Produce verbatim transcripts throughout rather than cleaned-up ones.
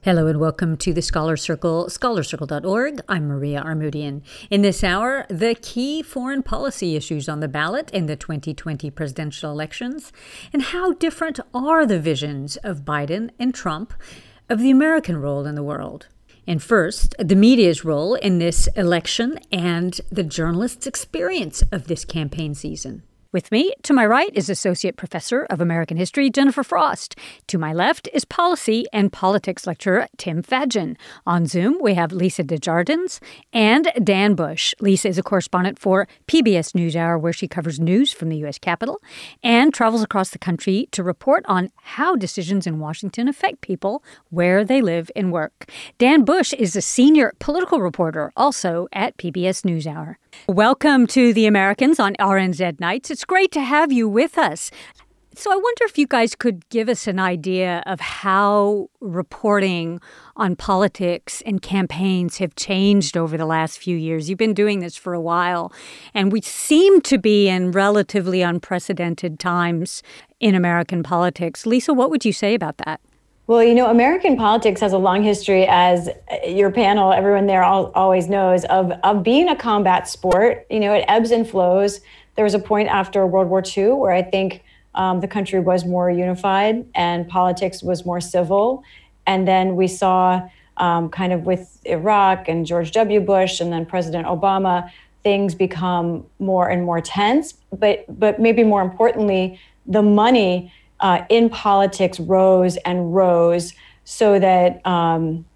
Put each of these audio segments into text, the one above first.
Hello and welcome to the Scholar Circle, scholar circle dot org. I'm Maria Armoudian. In this hour, the key foreign policy issues on the ballot in the twenty twenty presidential elections, and how different are the visions of Biden and Trump of the American role in the world. And first, the media's role in this election and the journalists' experience of this campaign season. With me, to my right, is Associate Professor of American History, Jennifer Frost. To my left is Policy and Politics Lecturer Tim Fadgen. On Zoom, we have Lisa Desjardins and Dan Bush. Lisa is a correspondent for P B S NewsHour, where she covers news from the U S Capitol and travels across the country to report on how decisions in Washington affect people where they live and work. Dan Bush is a senior political reporter, also at P B S NewsHour. Welcome to the Americans on R N Z Nights. It's great to have you with us. So I wonder if you guys could give us an idea of how reporting on politics and campaigns have changed over the last few years. You've been doing this for a while, and we seem to be in relatively unprecedented times in American politics. Lisa, what would you say about that? Well, you know, American politics has a long history, as your panel, everyone there all, always knows, of, of being a combat sport. You know, it ebbs and flows. There was a point after World War Two where I think um, the country was more unified and politics was more civil. And then we saw um, kind of with Iraq and George W. Bush and then President Obama, things become more and more tense. But, but maybe more importantly, the money Uh, in politics rose and rose so that um,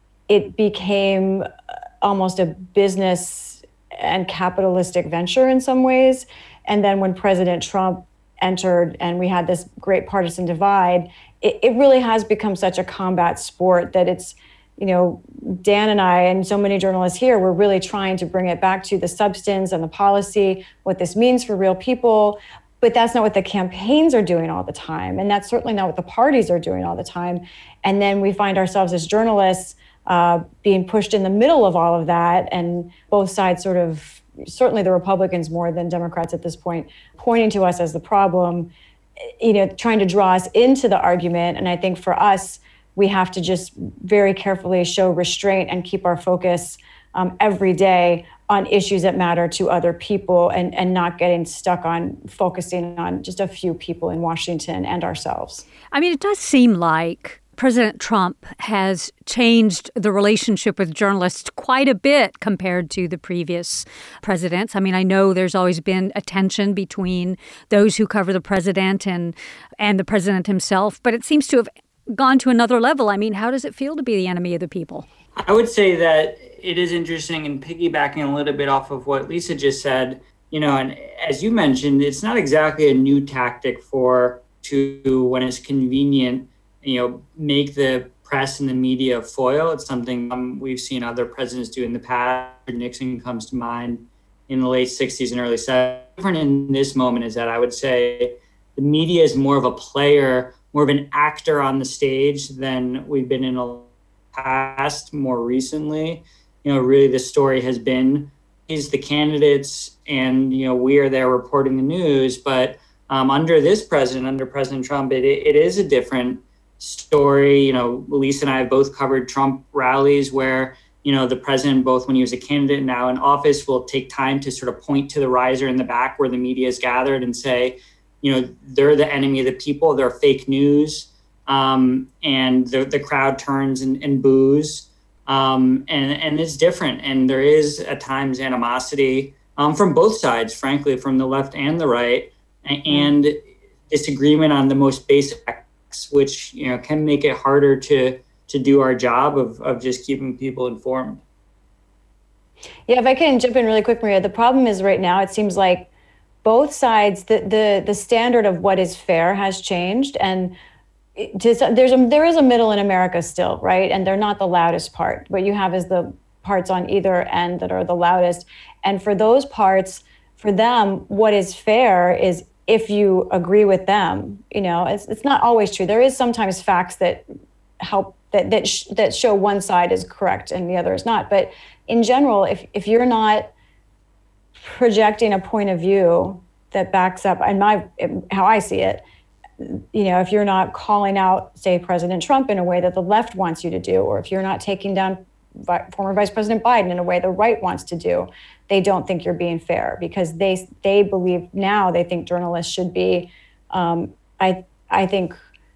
it became almost a business and capitalistic venture in some ways. And then when President Trump entered and we had this great partisan divide, it, it really has become such a combat sport that it's, you know, Dan and I and so many journalists here, we're really trying to bring it back to the substance and the policy, what this means for real people. But that's not what the campaigns are doing all the time. And that's certainly not what the parties are doing all the time. And then we find ourselves as journalists uh, being pushed in the middle of all of that. And both sides sort of, certainly the Republicans more than Democrats at this point, pointing to us as the problem, you know, trying to draw us into the argument. And I think for us, we have to just very carefully show restraint and keep our focus um, every day on issues that matter to other people and, and not getting stuck on focusing on just a few people in Washington and ourselves. I mean, it does seem like President Trump has changed the relationship with journalists quite a bit compared to the previous presidents. I mean, I know there's always been a tension between those who cover the president and, and the president himself, but it seems to have gone to another level. I mean, how does it feel to be the enemy of the people? I would say that it is interesting, and piggybacking a little bit off of what Lisa just said, you know, and as you mentioned, it's not exactly a new tactic for to, when it's convenient, you know, make the press and the media a foil. It's something um, we've seen other presidents do in the past. Nixon comes to mind in the late sixties and early seventies. Different in this moment is that I would say the media is more of a player, more of an actor on the stage than we've been in a past more recently. You know, really the story has been is the candidates and, you know, we are there reporting the news. But um, under this president, under President Trump, it, it is a different story. You know, Lisa and I have both covered Trump rallies where, you know, the president, both when he was a candidate and now in office, will take time to sort of point to the riser in the back where the media is gathered and say, you know, they're the enemy of the people, they're fake news. Um, and the, the crowd turns and, and boos. Um, and, and it's different. And there is at times animosity um, from both sides, frankly, from the left and the right, and disagreement on the most basic facts, which, you know, can make it harder to to do our job of, of just keeping people informed. Yeah, if I can jump in really quick, Maria, the problem is right now, it seems like both sides, the the, the standard of what is fair has changed. And Just, there's a, there is a middle in America still, right? And they're not the loudest part. What you have is the parts on either end that are the loudest. And for those parts, for them, what is fair is if you agree with them. You know, it's it's not always true. There is sometimes facts that help that that sh- that show one side is correct and the other is not. But in general, if if you're not projecting a point of view that backs up, and my how I see it, you know, if you're not calling out, say, President Trump in a way that the left wants you to do, or if you're not taking down former Vice President Biden in a way the right wants to do, they don't think you're being fair, because they they believe now they think journalists should be, um, I I think,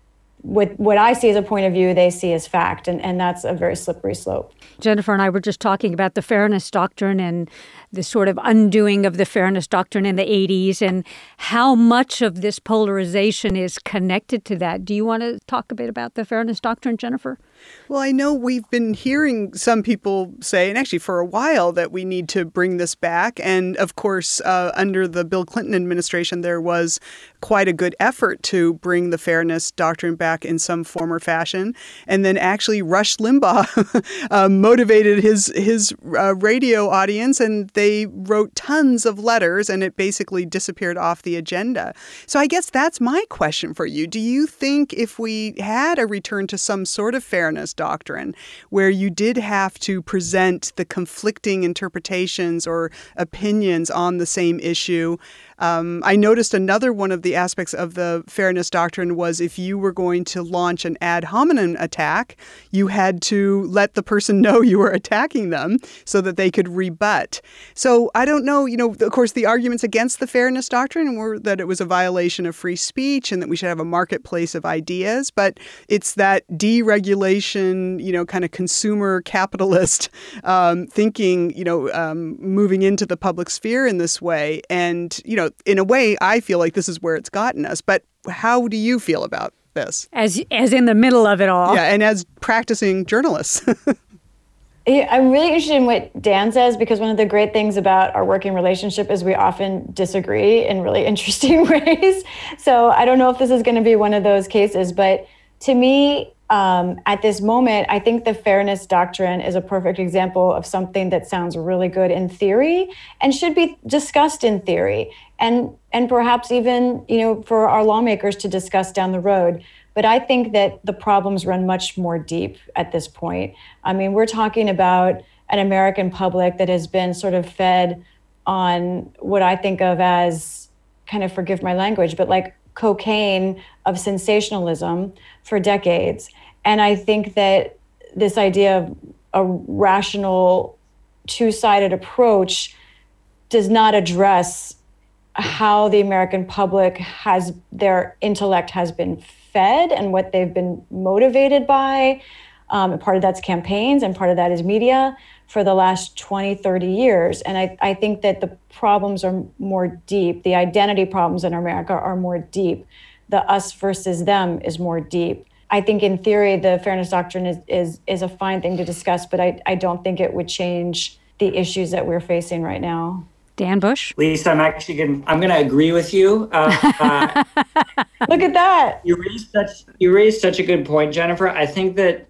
with what I see as a point of view, they see as fact, and, and that's a very slippery slope. Jennifer and I were just talking about the fairness doctrine and the sort of undoing of the fairness doctrine in the eighties and how much of this polarization is connected to that. Do you want to talk a bit about the fairness doctrine, Jennifer? Well, I know we've been hearing some people say, and actually for a while, that we need to bring this back. And of course, uh, under the Bill Clinton administration, there was quite a good effort to bring the fairness doctrine back in some form or fashion. And then actually Rush Limbaugh uh, motivated his, his uh, radio audience, and they wrote tons of letters, and it basically disappeared off the agenda. So I guess that's my question for you. Do you think if we had a return to some sort of fairness doctrine where you did have to present the conflicting interpretations or opinions on the same issue? Um, I noticed another one of the aspects of the fairness doctrine was if you were going to launch an ad hominem attack, you had to let the person know you were attacking them so that they could rebut. So I don't know, you know, of course, the arguments against the fairness doctrine were that it was a violation of free speech and that we should have a marketplace of ideas. But it's that deregulation, you know, kind of consumer capitalist um, thinking, you know, um, moving into the public sphere in this way. And, you know, in a way, I feel like this is where it's gotten us. But how do you feel about this? As as in the middle of it all. Yeah, and as practicing journalists. Yeah, I'm really interested in what Dan says, because one of the great things about our working relationship is we often disagree in really interesting ways. So I don't know if this is going to be one of those cases, but to me, um, at this moment, I think the fairness doctrine is a perfect example of something that sounds really good in theory and should be discussed in theory, and and perhaps even, you know, for our lawmakers to discuss down the road. But I think that the problems run much more deep at this point. I mean, we're talking about an American public that has been sort of fed on what I think of as, kind of, forgive my language, but like cocaine of sensationalism for decades. And I think that this idea of a rational, two-sided approach does not address how the American public has, their intellect has been fed and what they've been motivated by. Um, part of that's campaigns and part of that is media for the last twenty, thirty years. And I, I think that the problems are more deep. The identity problems in America are more deep. The us versus them is more deep. I think in theory, the fairness doctrine is is, is a fine thing to discuss, but I, I don't think it would change the issues that we're facing right now. Dan Bush? Lisa, I'm actually going I'm going to agree with you. Uh, uh, Look at that. You raised such you raised such a good point, Jennifer. I think that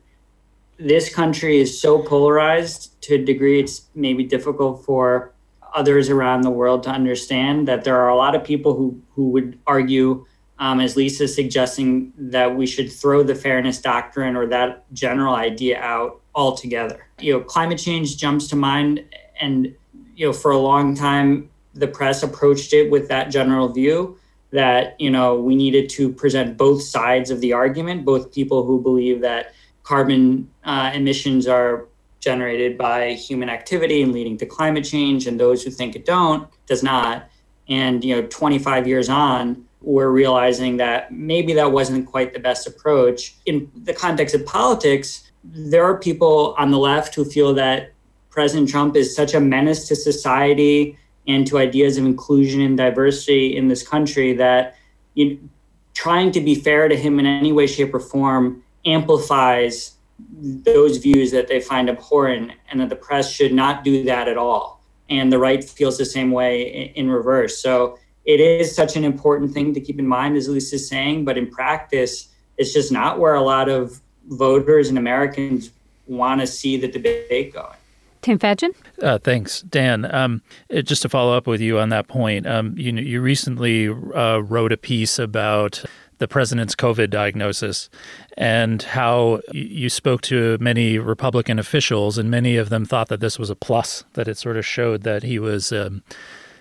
this country is so polarized to a degree it's maybe difficult for others around the world to understand that there are a lot of people who, who would argue, um, as Lisa is suggesting, that we should throw the fairness doctrine or that general idea out altogether. You know, climate change jumps to mind, and you know, for a long time, the press approached it with that general view that, you know, we needed to present both sides of the argument, both people who believe that carbon uh, emissions are generated by human activity and leading to climate change, and those who think it don't, does not. And, you know, twenty-five years on, we're realizing that maybe that wasn't quite the best approach. In the context of politics, there are people on the left who feel that President Trump is such a menace to society and to ideas of inclusion and diversity in this country that, you know, trying to be fair to him in any way, shape, or form amplifies those views that they find abhorrent, and that the press should not do that at all. And the right feels the same way in reverse. So it is such an important thing to keep in mind, as Lisa is saying, but in practice, it's just not where a lot of voters and Americans want to see the debate going. Tim Fadgen? Uh, thanks, Dan. Um, just to follow up with you on that point, um, you you recently uh, wrote a piece about the president's COVID diagnosis and how you spoke to many Republican officials, and many of them thought that this was a plus, that it sort of showed that he was um,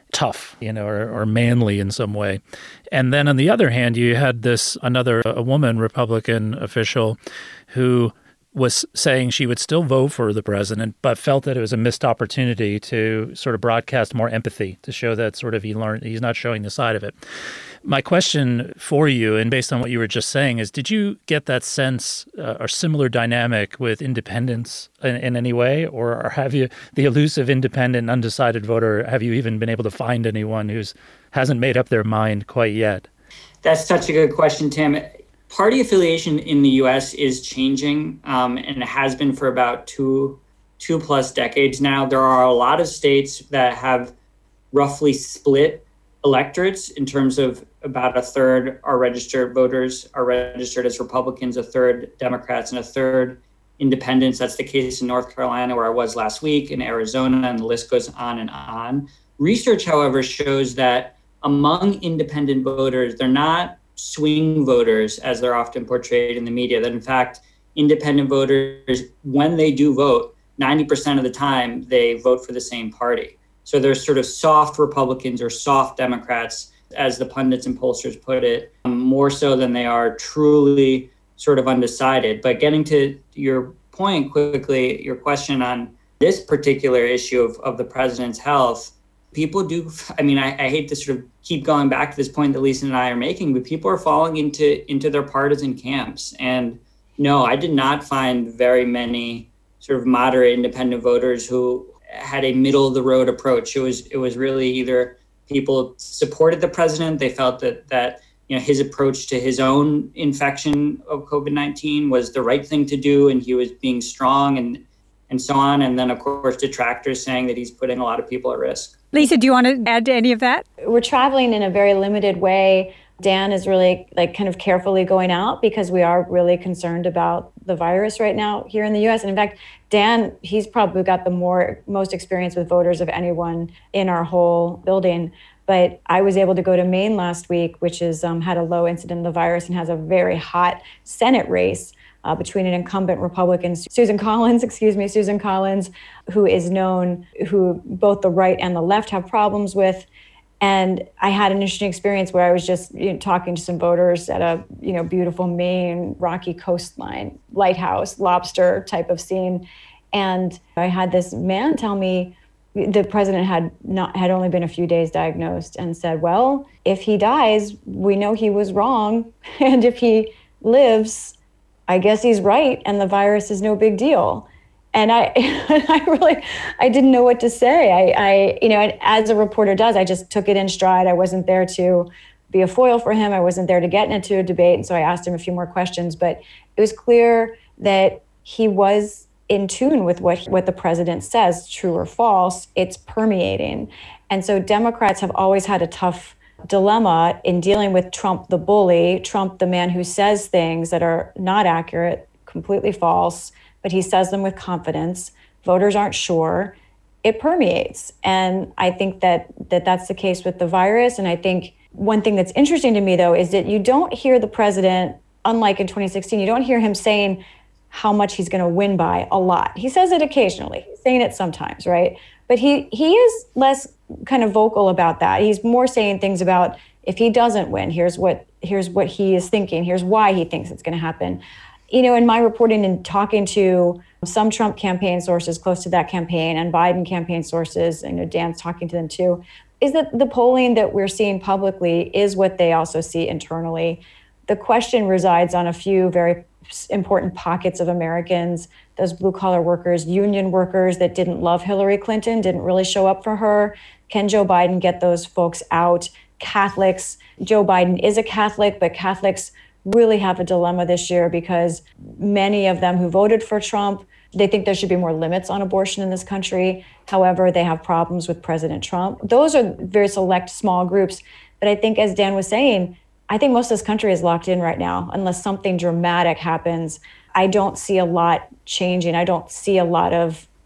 tough, you know, or, or manly in some way. And then on the other hand, you had this another a woman Republican official who was saying she would still vote for the president, but felt that it was a missed opportunity to sort of broadcast more empathy, to show that sort of he learned he's not showing the side of it. My question for you, and based on what you were just saying, is did you get that sense uh, or similar dynamic with independents in, in any way? Or have you, the elusive independent, undecided voter, have you even been able to find anyone who's hasn't made up their mind quite yet? That's such a good question, Tim. Party affiliation in the U S is changing, um, and it has been for about two, two plus decades now. There are a lot of states that have roughly split electorates in terms of about a third are registered voters are registered as Republicans, a third Democrats, and a third independents. That's the case in North Carolina, where I was last week, in Arizona, and the list goes on and on. Research, however, shows that among independent voters, they're not swing voters as they're often portrayed in the media, that in fact, independent voters, when they do vote, ninety percent of the time they vote for the same party. So they're sort of soft Republicans or soft Democrats, as the pundits and pollsters put it, more so than they are truly sort of undecided. But getting to your point quickly, your question on this particular issue of, of the president's health, people do, I mean, I, I hate to sort of keep going back to this point that Lisa and I are making, but people are falling into, into their partisan camps. And no, I did not find very many sort of moderate independent voters who had a middle of the road approach. It was, it was really either people supported the president, they felt that, that you know, his approach to his own infection of COVID nineteen was the right thing to do, and he was being strong and and so on. And then, of course, detractors saying that he's putting a lot of people at risk. Lisa, do you want to add to any of that? We're traveling in a very limited way. Dan is really like kind of carefully going out because we are really concerned about the virus right now here in the U S. And in fact, Dan, he's probably got the more most experience with voters of anyone in our whole building. But I was able to go to Maine last week, which is um, had a low incidence of the virus and has a very hot Senate race uh, between an incumbent Republican, Susan Collins, excuse me, Susan Collins, who is known, who both the right and the left have problems with. And I had an interesting experience where I was just you know, talking to some voters at a you know beautiful Maine rocky coastline, lighthouse, lobster type of scene. And I had this man tell me the president had not had only been a few days diagnosed and said, well, if he dies, we know he was wrong. And if he lives, I guess he's right. And the virus is no big deal. And I, I really, I didn't know what to say. I, I, you know, as a reporter does, I just took it in stride. I wasn't there to be a foil for him. I wasn't there to get into a debate. And so I asked him a few more questions, but it was clear that he was in tune with what, what the president says, true or false. It's permeating. And so Democrats have always had a tough dilemma in dealing with Trump, the bully, Trump, the man who says things that are not accurate, completely false, but he says them with confidence. Voters aren't sure. It permeates. And I think that, that that's the case with the virus. And I think one thing that's interesting to me, though, is that you don't hear the president, unlike in twenty sixteen, you don't hear him saying how much he's going to win by a lot. He says it occasionally. He's saying it sometimes, right? But he, he is less kind of vocal about that. He's more saying things about if he doesn't win, here's what, here's what he is thinking. Here's why he thinks it's going to happen. You know, in my reporting and talking to some Trump campaign sources close to that campaign and Biden campaign sources, you know, Dan's talking to them too, is that the polling that we're seeing publicly is what they also see internally. The question resides on a few very important pockets of Americans, those blue collar workers, union workers that didn't love Hillary Clinton, didn't really show up for her. Can Joe Biden get those folks out? Catholics, Joe Biden is a Catholic, but Catholics really have a dilemma this year because many of them who voted for Trump, they think there should be more limits on abortion in this country. However, they have problems with President Trump. Those are very select small groups. But I think, as Dan was saying, I think most of this country is locked in right now. Unless something dramatic happens, I don't see a lot changing. I don't see a lot of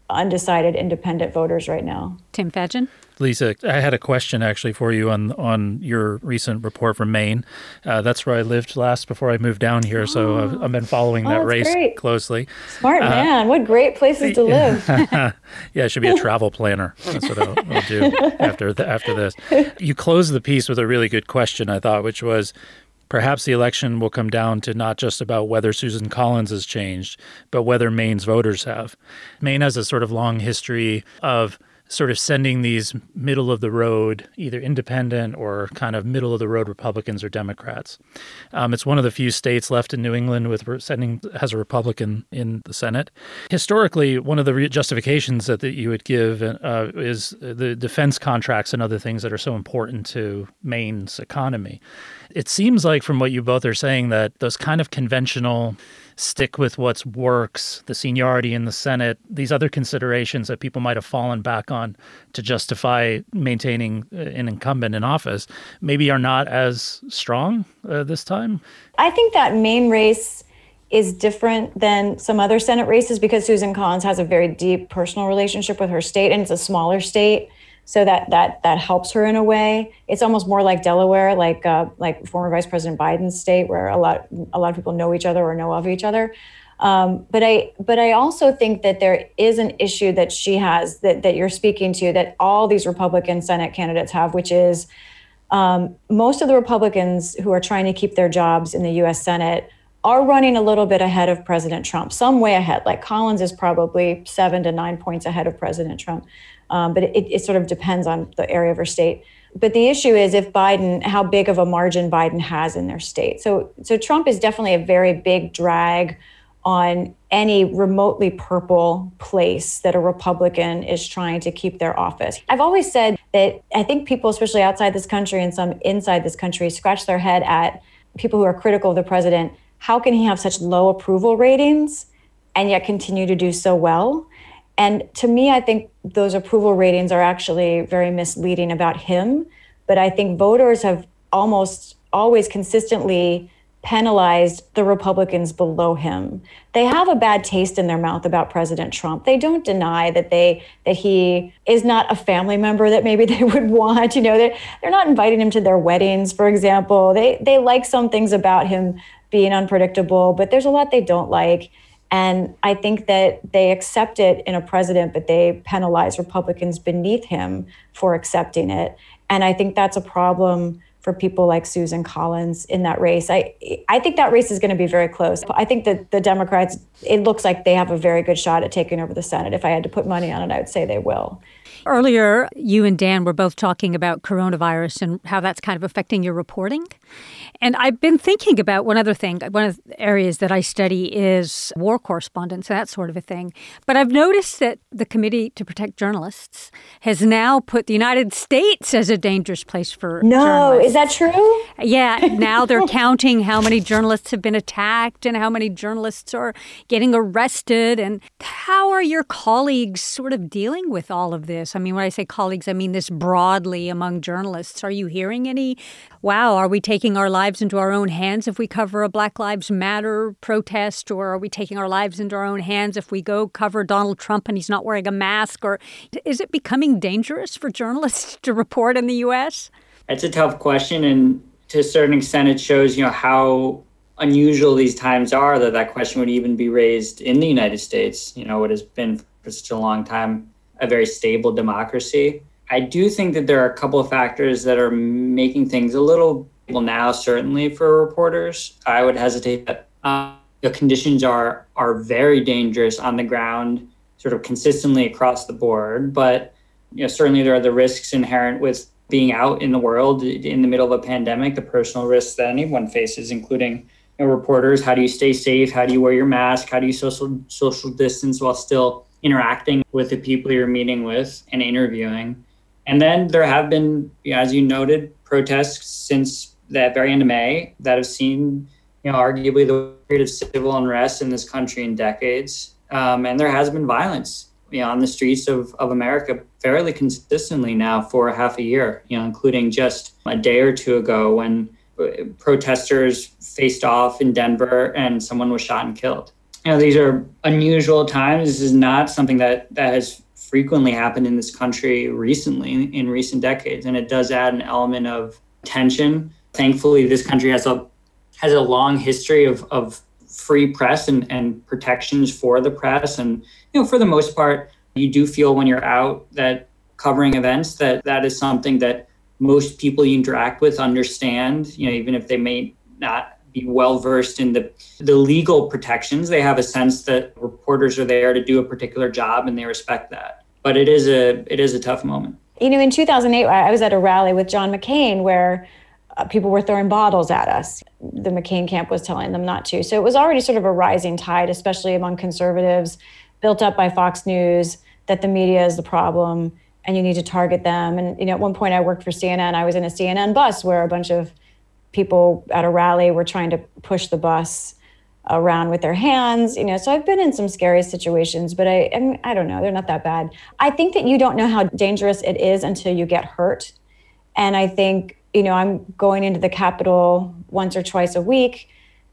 undecided independent voters right now. Tim Fadgen? Lisa, I had a question actually for you on on your recent report from Maine. Uh, that's where I lived last before I moved down here, so I've, I've been following Oh, that that's race great. closely. Smart Uh, man. What great places to live. Yeah, I should be a travel planner. That's what I'll, I'll do after the, after this. You closed the piece with a really good question, I thought, which was, perhaps the election will come down to not just about whether Susan Collins has changed, but whether Maine's voters have. Maine has a sort of long history of sort of sending these middle of the road, either independent or kind of middle of the road Republicans or Democrats. Um, it's one of the few states left in New England with sending has a Republican in the Senate. Historically, one of the re- justifications that, that you would give uh, is the defense contracts and other things that are so important to Maine's economy. It seems like from what you both are saying that those kind of conventional stick with what works, the seniority in the Senate, these other considerations that people might have fallen back on to justify maintaining an incumbent in office, maybe are not as strong uh, this time? I think that Maine race is different than some other Senate races because Susan Collins has a very deep personal relationship with her state, and it's a smaller state. So that that that helps her in a way. It's almost more like Delaware, like uh, like former Vice President Biden's state, where a lot a lot of people know each other or know of each other. Um, but I but I also think that there is an issue that she has that that you're speaking to, that all these Republican Senate candidates have, which is um, most of the Republicans who are trying to keep their jobs in the U S Senate are running a little bit ahead of President Trump, some way ahead. Like Collins is probably seven to nine points ahead of President Trump. Um, but it, it sort of depends on the area of her state. But the issue is if Biden, how big of a margin Biden has in their state. So, so Trump is definitely a very big drag on any remotely purple place that a Republican is trying to keep their office. I've always said that I think people, especially outside this country and some inside this country, scratch their head at people who are critical of the president. How can he have such low approval ratings and yet continue to do so well? And to me, I think those approval ratings are actually very misleading about him. But I think voters have almost always consistently penalized the Republicans below him. They have a bad taste in their mouth about President Trump. They don't deny that they that he is not a family member that maybe they would want. You know, they're, they're not inviting him to their weddings, for example. They they like some things about him being unpredictable, but there's a lot they don't like. And I think that they accept it in a president, but they penalize Republicans beneath him for accepting it. And I think that's a problem for people like Susan Collins in that race. I I think that race is going to be very close. I think that the Democrats, it looks like they have a very good shot at taking over the Senate. If I had to put money on it, I would say they will. Earlier, you and Dan were both talking about coronavirus and how that's kind of affecting your reporting. And I've been thinking about one other thing. One of the areas that I study is war correspondence, that sort of a thing. But I've noticed that the Committee to Protect Journalists has now put the United States as a dangerous place for no, journalists. No, is that true? Yeah, now they're counting how many journalists have been attacked and how many journalists are getting arrested. And how are your colleagues sort of dealing with all of this? I mean, when I say colleagues, I mean this broadly among journalists. Are you hearing any, wow, are we taking our lives into our own hands if we cover a Black Lives Matter protest? Or are we taking our lives into our own hands if we go cover Donald Trump and he's not wearing a mask? Or is it becoming dangerous for journalists to report in the U S? It's a tough question. And to a certain extent, it shows, you know, how unusual these times are that that question would even be raised in the United States, you know, what has been for such a long time a very stable democracy. I do think that there are a couple of factors that are making things a little well now, certainly for reporters. I would hesitate that uh, the conditions are are very dangerous on the ground, sort of consistently across the board. But you know, certainly there are the risks inherent with being out in the world in the middle of a pandemic, the personal risks that anyone faces, including you know, reporters. How do you stay safe? How do you wear your mask? How do you social social distance while still interacting with the people you're meeting with and interviewing? And then there have been, as you noted, protests since that very end of May that have seen, you know, arguably the period of civil unrest in this country in decades. Um, and there has been violence, you know, on the streets of, of America fairly consistently now for half a year, you know, including just a day or two ago when protesters faced off in Denver and someone was shot and killed. you know, these are unusual times. This is not something that, that has frequently happened in this country recently, in recent decades, and it does add an element of tension. Thankfully, this country has a has a long history of, of free press and, and protections for the press. And, you know, for the most part, you do feel when you're out that covering events that that is something that most people you interact with understand, you know, even if they may not be well versed in the, the legal protections, they have a sense that reporters are there to do a particular job and they respect that. But it is a it is a tough moment. You know, in two thousand eight, I was at a rally with John McCain where uh, people were throwing bottles at us. The McCain camp was telling them not to. So it was already sort of a rising tide, especially among conservatives, built up by Fox News, that the media is the problem and you need to target them. And, you know, at one point I worked for C N N. I was in a C N N bus where a bunch of people at a rally were trying to push the bus around with their hands, you know, so I've been in some scary situations, but I, I, mean, I don't know, they're not that bad. I think that you don't know how dangerous it is until you get hurt. And I think, you know, I'm going into the Capitol once or twice a week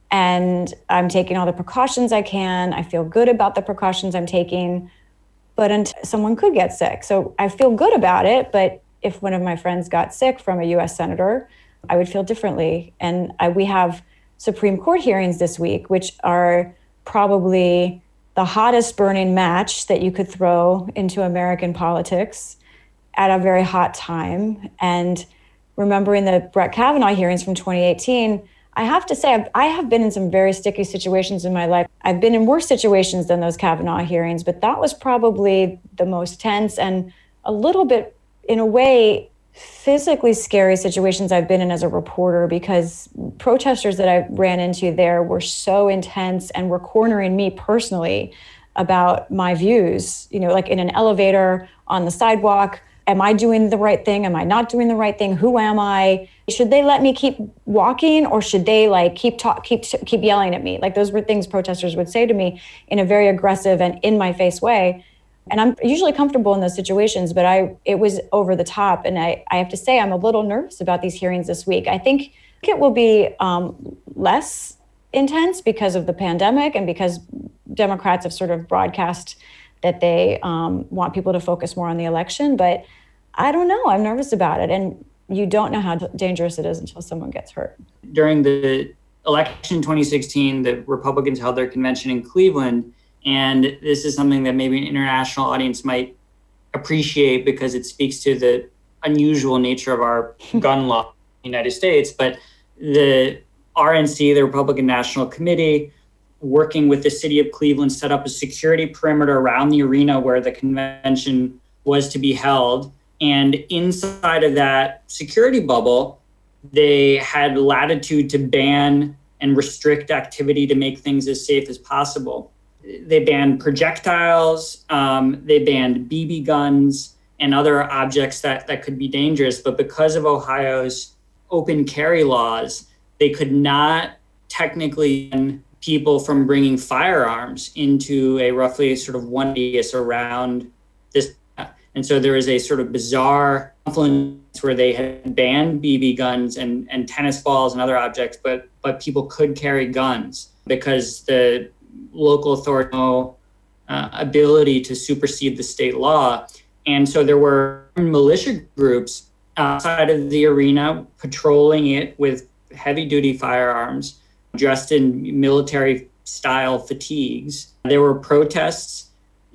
and I'm taking all the precautions I can. I feel good about the precautions I'm taking, but until someone could get sick. So I feel good about it, but if one of my friends got sick from a U S senator, I would feel differently. And I, we have Supreme Court hearings this week, which are probably the hottest burning match that you could throw into American politics at a very hot time. And remembering the Brett Kavanaugh hearings from twenty eighteen, I have to say, I've, I have been in some very sticky situations in my life. I've been in worse situations than those Kavanaugh hearings, but that was probably the most tense and a little bit, in a way, physically scary situations I've been in as a reporter, because protesters that I ran into there were so intense and were cornering me personally about my views, you know, like in an elevator, on the sidewalk. Am I doing the right thing? Am I not doing the right thing? Who am I? Should they let me keep walking, or should they like keep talk, keep keep yelling at me? Like those were things protesters would say to me in a very aggressive and in my face way. And I'm usually comfortable in those situations, but I it was over the top. And I, I have to say, I'm a little nervous about these hearings this week. I think it will be um, less intense because of the pandemic and because Democrats have sort of broadcast that they um, want people to focus more on the election. But I don't know. I'm nervous about it. And you don't know how dangerous it is until someone gets hurt. During the election in twenty sixteen, the Republicans held their convention in Cleveland. And this is something that maybe an international audience might appreciate because it speaks to the unusual nature of our gun law in the United States. But the R N C, the Republican National Committee, working with the city of Cleveland, set up a security perimeter around the arena where the convention was to be held. And inside of that security bubble, they had latitude to ban and restrict activity to make things as safe as possible. They banned projectiles, um, they banned B B guns and other objects that, that could be dangerous. But because of Ohio's open carry laws, they could not technically ban people from bringing firearms into a roughly sort of one radius around this. And so there is a sort of bizarre confluence where they had banned B B guns and, and tennis balls and other objects, but but people could carry guns because the local authority no uh, ability to supersede the state law. And so there were militia groups outside of the arena patrolling it with heavy duty firearms, dressed in military style fatigues. There were protests,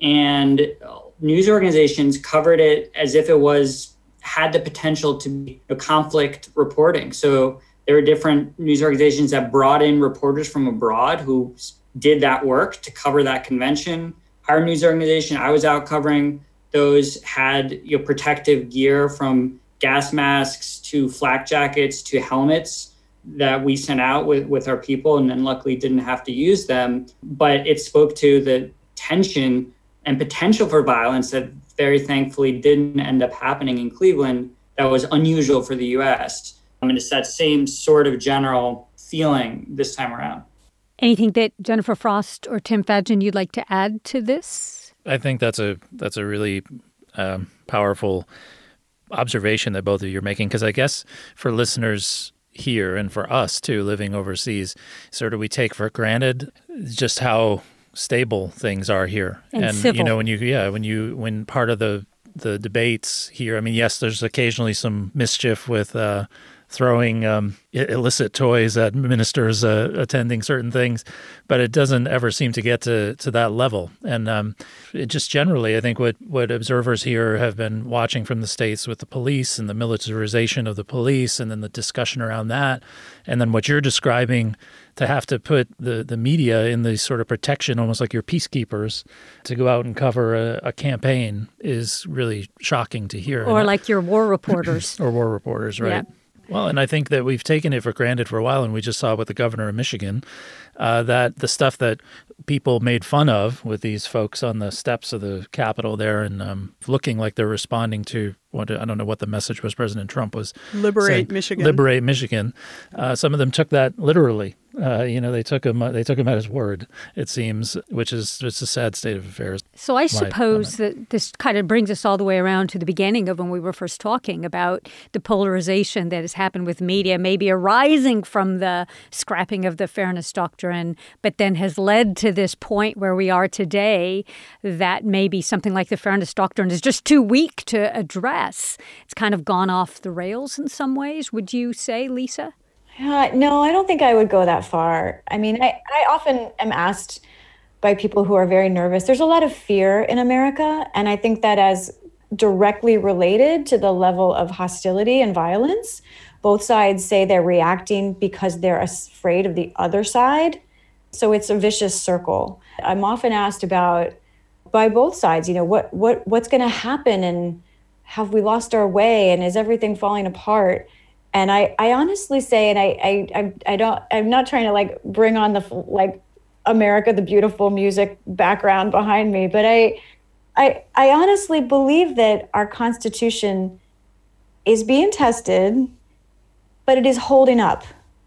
and news organizations covered it as if it was had the potential to be a conflict reporting. So there were different news organizations that brought in reporters from abroad who did that work to cover that convention. Our news organization I was out covering, those had you know, protective gear, from gas masks to flak jackets to helmets that we sent out with, with our people, and then luckily didn't have to use them. But it spoke to the tension and potential for violence that very thankfully didn't end up happening in Cleveland. That was unusual for the U S. I mean, it's that same sort of general feeling this time around. Anything that Jennifer Frost or Tim Fadgen you'd like to add to this? I think that's a that's a really um, powerful observation that both of you are making, because I guess for listeners here and for us too, living overseas, sort of we take for granted just how stable things are here. And, and civil. you know, when you yeah, when you when part of the the debates here, I mean, yes, there's occasionally some mischief with uh, throwing um, illicit toys at ministers uh, attending certain things, but it doesn't ever seem to get to, to that level. And um, it just generally, I think what, what observers here have been watching from the States with the police and the militarization of the police and then the discussion around that, and then what you're describing, to have to put the, the media in the sort of protection, almost like your peacekeepers, to go out and cover a, a campaign is really shocking to hear. Or like your war reporters. Or war reporters, right. Yeah. Well, and I think that we've taken it for granted for a while, and we just saw with the governor of Michigan, uh, that the stuff that people made fun of with these folks on the steps of the Capitol there and um, looking like they're responding to, what I don't know what the message was President Trump was Liberate saying, Michigan. Liberate Michigan. Uh, some of them took that literally. Uh, you know, they took him. They took him at his word. It seems, which is it's a sad state of affairs. So I suppose that this kind of brings us all the way around to the beginning of when we were first talking about the polarization that has happened with media, maybe arising from the scrapping of the fairness doctrine, but then has led to this point where we are today, that maybe something like the fairness doctrine is just too weak to address. It's kind of gone off the rails in some ways. Would you say, Lisa? Uh, no, I don't think I would go that far. I mean, I, I often am asked by people who are very nervous. There's a lot of fear in America, and I think that as directly related to the level of hostility and violence, both sides say they're reacting because they're afraid of the other side. So it's a vicious circle. I'm often asked about, by both sides, you know, what what what's going to happen, and have we lost our way, and is everything falling apart? And I, I honestly say, and I, I, I don't, I'm not trying to like bring on the like America the Beautiful music background behind me, but I, I, I honestly believe that our Constitution is being tested, but it is holding up.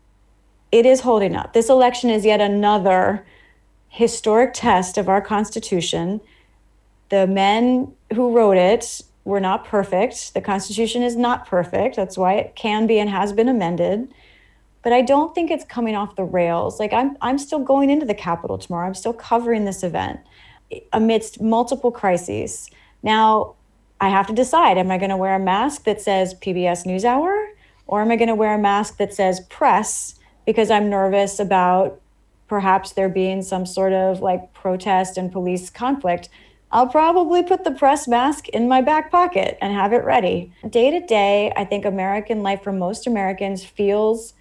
It is holding up. This election is yet another historic test of our Constitution. The men who wrote it were not perfect. The Constitution is not perfect. That's why it can be and has been amended. But I don't think it's coming off the rails. Like I'm I'm still going into the Capitol tomorrow. I'm still covering this event amidst multiple crises. Now, I have to decide, am I going to wear a mask that says P B S NewsHour? Or am I going to wear a mask that says press because I'm nervous about perhaps there being some sort of like protest and police conflict? I'll probably put the press mask in my back pocket and have it ready. Day to day, I think American life for most Americans feels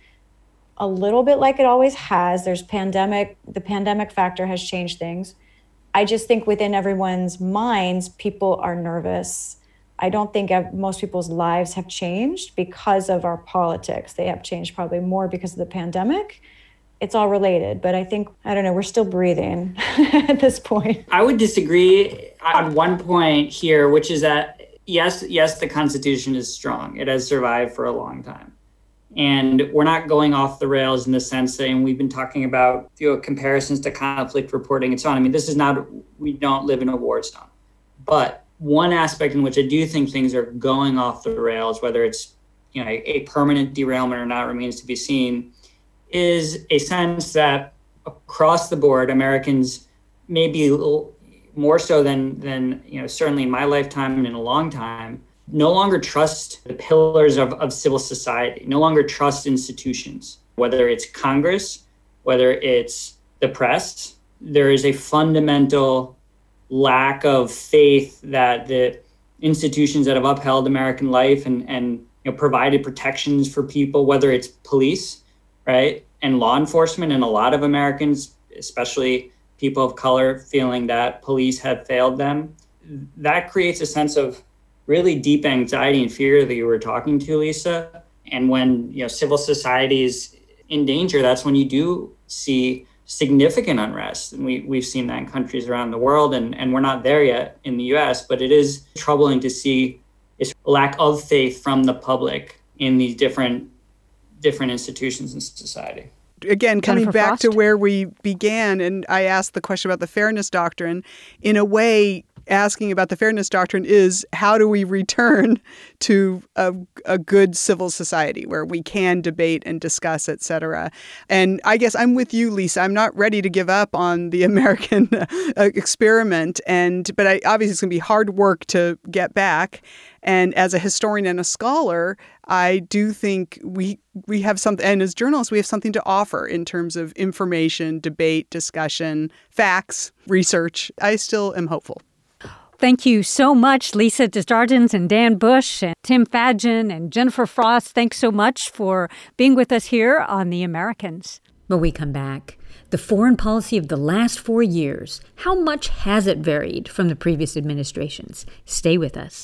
a little bit like it always has. There's pandemic, the pandemic factor has changed things. I just think within everyone's minds, people are nervous. I don't think most people's lives have changed because of our politics. They have changed probably more because of the pandemic. It's all related, but I think, I don't know, we're still breathing at this point. I would disagree on one point here, which is that, yes, yes, the Constitution is strong. It has survived for a long time. And we're not going off the rails in the sense that, and we've been talking about, you know, comparisons to conflict reporting and so on. I mean, this is not, we don't live in a war zone. But one aspect in which I do think things are going off the rails, whether it's, you know, a, a permanent derailment or not remains to be seen, is a sense that across the board, Americans, maybe a little more so than, than you know, certainly in my lifetime and in a long time, no longer trust the pillars of, of civil society, no longer trust institutions, whether it's Congress, whether it's the press. There is a fundamental lack of faith that the institutions that have upheld American life and, and you know, provided protections for people, whether it's police, right, and law enforcement, and a lot of Americans, especially people of color, feeling that police have failed them. That creates a sense of really deep anxiety and fear that you were talking to, Lisa. And when you know civil society is in danger, that's when you do see significant unrest. And we, we've seen that in countries around the world, and, and we're not there yet in the U S, but it is troubling to see this lack of faith from the public in these different different institutions in society. Again, coming Jennifer back Frost? to where we began, and I asked the question about the fairness doctrine, in a way, asking about the fairness doctrine is, how do we return to a, a good civil society where we can debate and discuss, et cetera? And I guess I'm with you, Lisa. I'm not ready to give up on the American experiment, and but I, obviously it's going to be hard work to get back. And as a historian and a scholar, I do think we we have something, and as journalists, we have something to offer in terms of information, debate, discussion, facts, research. I still am hopeful. Thank you so much, Lisa Desjardins and Dan Bush and Tim Fadgen and Jennifer Frost. Thanks so much for being with us here on The Americans. When we come back, the foreign policy of the last four years, how much has it varied from the previous administrations? Stay with us.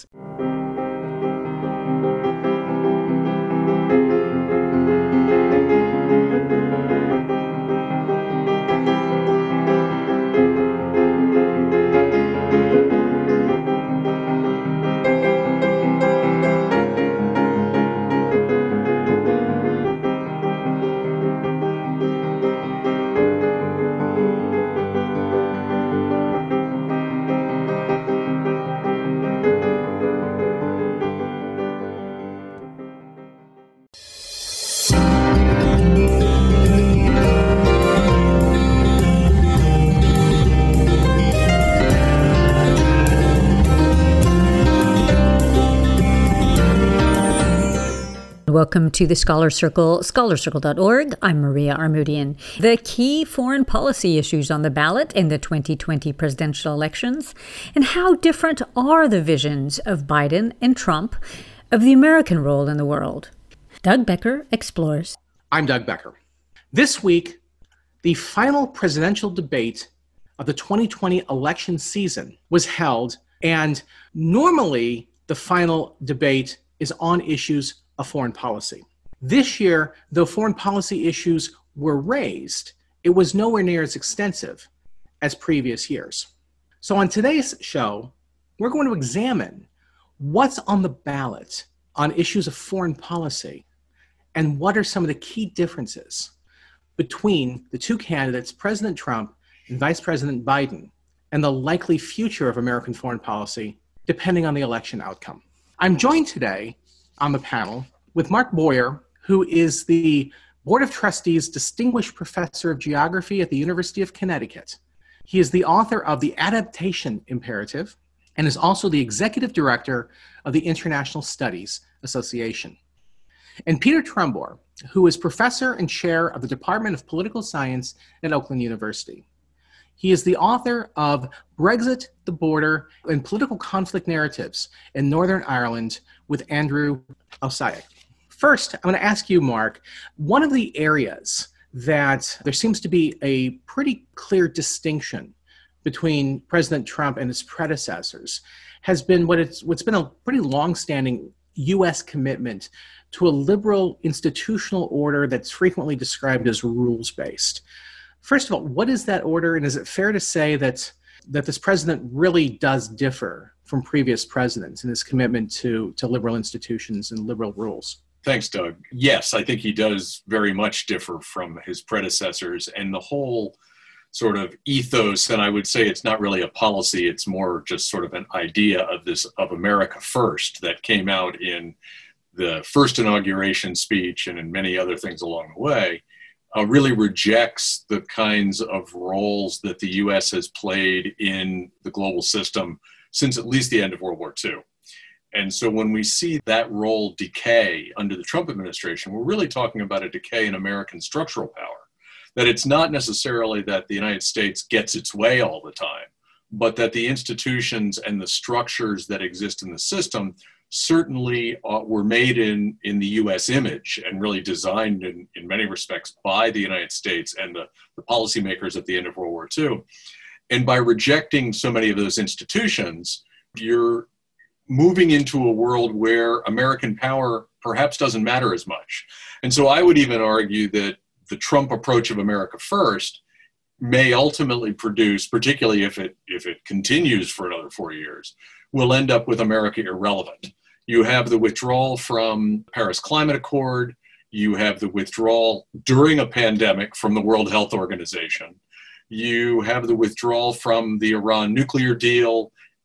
Welcome to the Scholar Circle, scholar circle dot org. I'm Maria Armoudian. The key foreign policy issues on the ballot in the twenty twenty presidential elections, and how different are the visions of Biden and Trump of the American role in the world. Doug Becker explores. I'm Doug Becker. This week, the final presidential debate of the twenty twenty election season was held, and normally the final debate is on issues of foreign policy. This year, though foreign policy issues were raised, it was nowhere near as extensive as previous years. So on today's show, we're going to examine what's on the ballot on issues of foreign policy and what are some of the key differences between the two candidates, President Trump and Vice President Biden, and the likely future of American foreign policy depending on the election outcome. I'm joined today on the panel with Mark Boyer, who is the Board of Trustees Distinguished Professor of Geography at the University of Connecticut. He is the author of The Adaptation Imperative and is also the Executive Director of the International Studies Association. And Peter Trumbore, who is Professor and Chair of the Department of Political Science at Oakland University. He is the author of Brexit, the Border, and Political Conflict Narratives in Northern Ireland with Andrew Osaic. First, I'm going to ask you, Mark, one of the areas that there seems to be a pretty clear distinction between President Trump and his predecessors has been what it's, what's been a pretty long-standing U S commitment to a liberal institutional order that's frequently described as rules-based. First of all, what is that order, and is it fair to say that that this president really does differ from previous presidents in his commitment to, to liberal institutions and liberal rules? Thanks, Doug. Yes, I think he does very much differ from his predecessors, and the whole sort of ethos, and I would say it's not really a policy, it's more just sort of an idea of this, of America First, that came out in the first inauguration speech and in many other things along the way. Uh, really rejects the kinds of roles that the U S has played in the global system since at least the end of World War Two. And so when we see that role decay under the Trump administration, we're really talking about a decay in American structural power. That it's not necessarily that the United States gets its way all the time, but that the institutions and the structures that exist in the system certainly uh, were made in, in the U S image and really designed in, in many respects by the United States and the, the policymakers at the end of World War Two. And by rejecting so many of those institutions, you're moving into a world where American power perhaps doesn't matter as much. And so I would even argue that the Trump approach of America First may ultimately produce, particularly if it if it continues for another four years, will end up with America irrelevant. You have the withdrawal from the Paris Climate Accord. You have the withdrawal during a pandemic from the World Health Organization. You have the withdrawal from the Iran nuclear deal.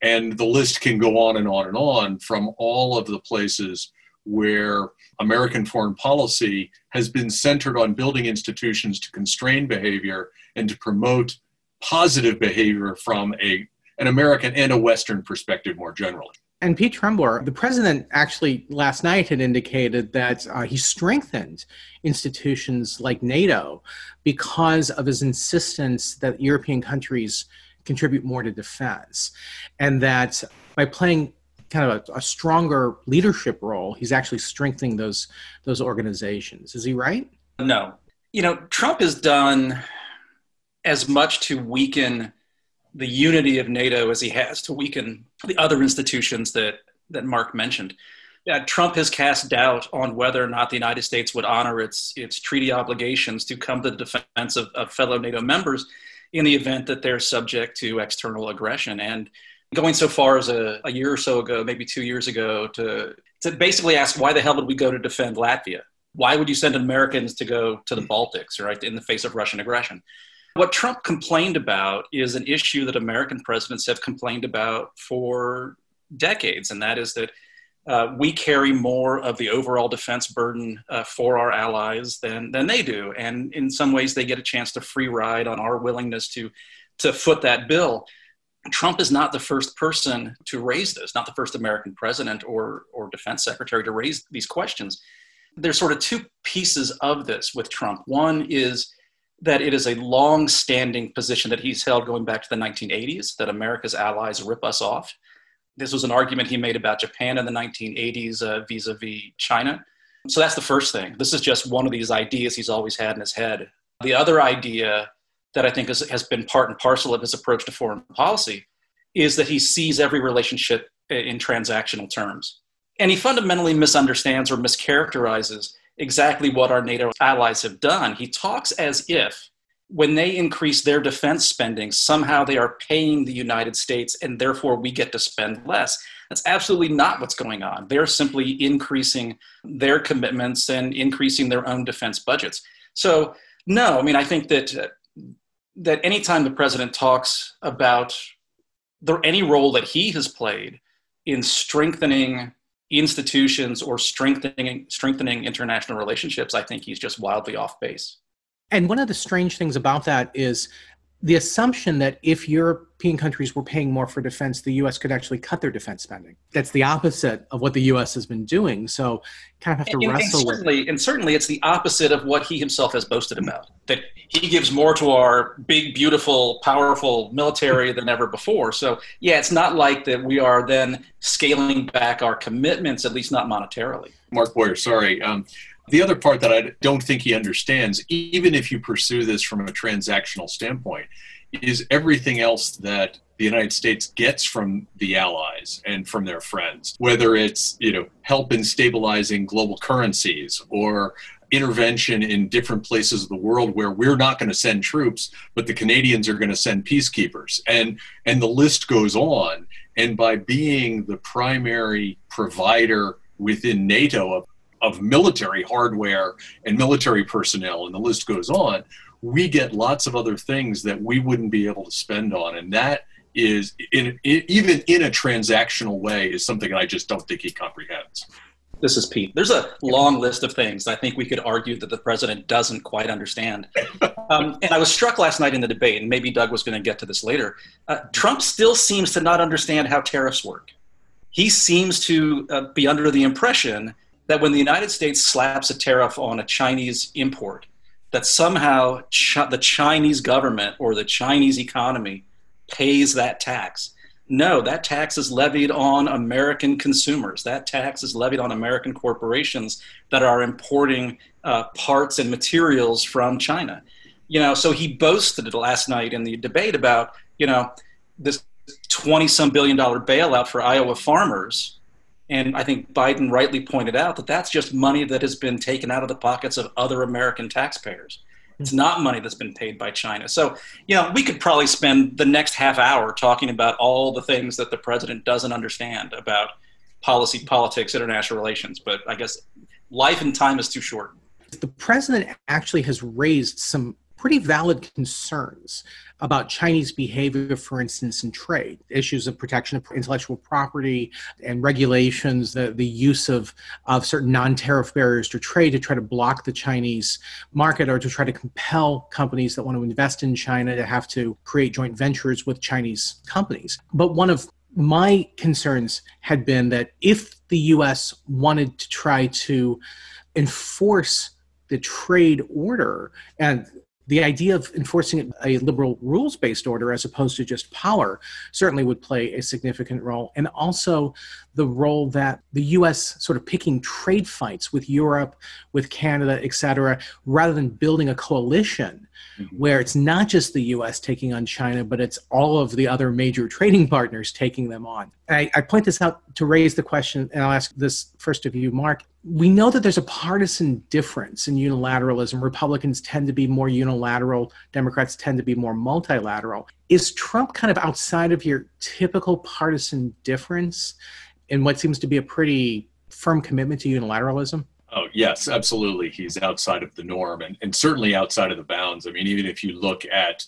And the list can go on and on and on from all of the places where American foreign policy has been centered on building institutions to constrain behavior and to promote positive behavior from a, an American and a Western perspective more generally. And Pete Trembler, the president actually last night had indicated that uh, he strengthened institutions like NATO because of his insistence that European countries contribute more to defense. And that by playing kind of a, a stronger leadership role, he's actually strengthening those, those organizations. Is he right? No. You know, Trump has done as much to weaken the unity of NATO as he has to weaken the other institutions that, that Mark mentioned. Uh, Trump has cast doubt on whether or not the United States would honor its, its treaty obligations to come to the defense of, of fellow NATO members in the event that they're subject to external aggression. And going so far as a, a year or so ago, maybe two years ago, to, to basically ask, why the hell would we go to defend Latvia? Why would you send Americans to go to the Baltics, right, in the face of Russian aggression? What Trump complained about is an issue that American presidents have complained about for decades, and that is that uh, we carry more of the overall defense burden uh, for our allies than, than they do. And in some ways, they get a chance to free ride on our willingness to, to foot that bill. Trump is not the first person to raise this, not the first American president or, or defense secretary to raise these questions. There's sort of two pieces of this with Trump. One is that it is a long-standing position that he's held going back to the nineteen eighties, that America's allies rip us off. This was an argument he made about Japan in the nineteen eighties uh, vis-a-vis China. So that's the first thing. This is just one of these ideas he's always had in his head. The other idea that I think is, has been part and parcel of his approach to foreign policy is that he sees every relationship in transactional terms. And he fundamentally misunderstands or mischaracterizes exactly what our NATO allies have done. He talks as if when they increase their defense spending, somehow they are paying the United States and therefore we get to spend less. That's absolutely not what's going on. They're simply increasing their commitments and increasing their own defense budgets. So no, I mean, I think that uh, that anytime the president talks about the, any role that he has played in strengthening institutions or strengthening strengthening international relationships, I think he's just wildly off base. And one of the strange things about that is the assumption that if European countries were paying more for defense, the U S could actually cut their defense spending. That's the opposite of what the U S has been doing. So kind of have to and, wrestle and certainly, with. And certainly it's the opposite of what he himself has boasted about, that he gives more to our big, beautiful, powerful military than ever before. So yeah, it's not like that we are then scaling back our commitments, at least not monetarily. Mark Boyer, sorry. Um, The other part that I don't think he understands, even if you pursue this from a transactional standpoint, is everything else that the United States gets from the allies and from their friends, whether it's, you know, help in stabilizing global currencies or intervention in different places of the world where we're not going to send troops, but the Canadians are going to send peacekeepers. And, and the list goes on. And by being the primary provider within NATO of of military hardware and military personnel, and the list goes on, we get lots of other things that we wouldn't be able to spend on. And that is, in, in, even in a transactional way, is something I just don't think he comprehends. This is Pete. There's a long list of things I think we could argue that the president doesn't quite understand. Um, and I was struck last night in the debate, and maybe Doug was going to get to this later. Uh, Trump still seems to not understand how tariffs work. He seems to uh, be under the impression that when the United States slaps a tariff on a Chinese import, that somehow Ch- the Chinese government or the Chinese economy pays that tax. No, that tax is levied on American consumers. That tax is levied on American corporations that are importing uh, parts and materials from China. You know, so he boasted last night in the debate about, you know, this twenty-some billion dollar bailout for Iowa farmers. And I think Biden rightly pointed out that that's just money that has been taken out of the pockets of other American taxpayers. It's not money that's been paid by China. So, you know, we could probably spend the next half hour talking about all the things that the president doesn't understand about policy, politics, international relations. But I guess life and time is too short. The president actually has raised some pretty valid concerns about Chinese behavior, for instance, in trade, issues of protection of intellectual property and regulations, the, the use of, of certain non-tariff barriers to trade to try to block the Chinese market or to try to compel companies that want to invest in China to have to create joint ventures with Chinese companies. But one of my concerns had been that if the U S wanted to try to enforce the trade order, and the idea of enforcing a liberal rules-based order as opposed to just power certainly would play a significant role. And also the role that the U S sort of picking trade fights with Europe, with Canada, et cetera, rather than building a coalition mm-hmm. where it's not just the U S taking on China, but it's all of the other major trading partners taking them on. And I, I point this out to raise the question, and I'll ask this first of you, Mark. We know that there's a partisan difference in unilateralism. Republicans tend to be more unilateral. Democrats tend to be more multilateral. Is Trump kind of outside of your typical partisan difference in what seems to be a pretty firm commitment to unilateralism? Oh, yes, absolutely. He's outside of the norm and, and certainly outside of the bounds. I mean, even if you look at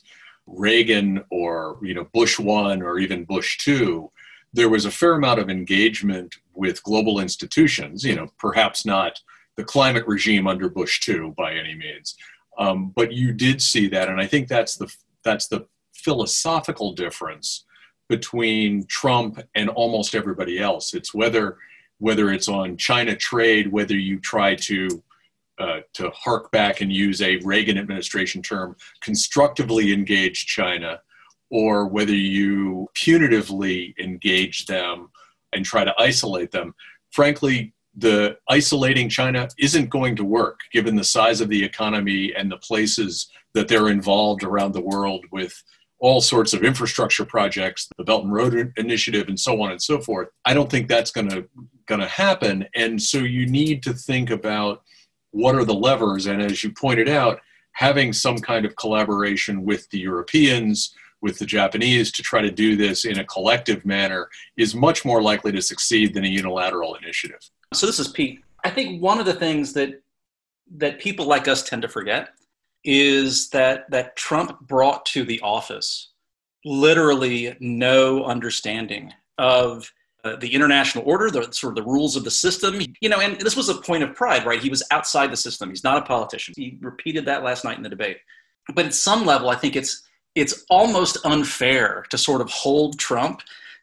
Reagan or, you know, Bush one or even Bush two, there was a fair amount of engagement with global institutions, you know, perhaps not the climate regime under Bush two by any means. Um, but you did see that. And I think that's the that's the philosophical difference between Trump and almost everybody else. It's whether whether it's on China trade, whether you try to uh, to hark back and use a Reagan administration term, constructively engage China, or whether you punitively engage them and try to isolate them. Frankly, the isolating China isn't going to work given the size of the economy and the places that they're involved around the world with all sorts of infrastructure projects, the Belt and Road Initiative, and so on and so forth. I don't think that's going to going to happen. And so you need to think about what are the levers. And as you pointed out, having some kind of collaboration with the Europeans, with the Japanese to try to do this in a collective manner is much more likely to succeed than a unilateral initiative. So this is Pete. I think one of the things that that people like us tend to forget is that that Trump brought to the office literally no understanding of uh, the international order, the sort of the rules of the system. You know, and this was a point of pride, right? He was outside the system. He's not a politician. He repeated that last night in the debate. But at some level, I think it's it's almost unfair to sort of hold Trump